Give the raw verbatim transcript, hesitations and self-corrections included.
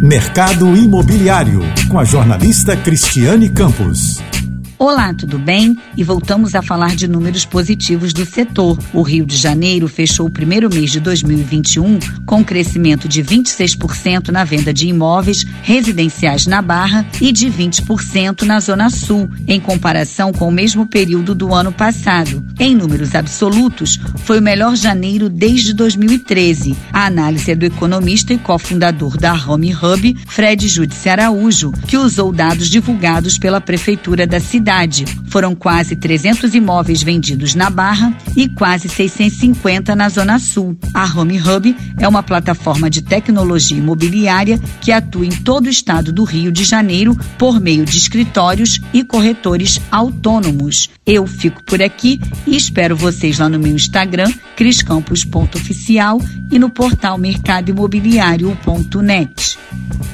Mercado Imobiliário, com a jornalista Cristiane Campos. Olá, tudo bem? E voltamos a falar de números positivos do setor. O Rio de Janeiro fechou o primeiro mês de dois mil e vinte e um com um crescimento de vinte e seis por cento na venda de imóveis residenciais na Barra e de vinte por cento na Zona Sul, em comparação com o mesmo período do ano passado. Em números absolutos, foi o melhor janeiro desde dois mil e treze. A análise é do economista e cofundador da Home Hub, Fred Judice Araújo, que usou dados divulgados pela Prefeitura da cidade. Foram quase trezentos imóveis vendidos na Barra e quase seiscentos e cinquenta na Zona Sul. A Home Hub é uma plataforma de tecnologia imobiliária que atua em todo o estado do Rio de Janeiro por meio de escritórios e corretores autônomos. Eu fico por aqui e espero vocês lá no meu Instagram, cris campos ponto oficial, e no portal mercado imobiliário ponto net.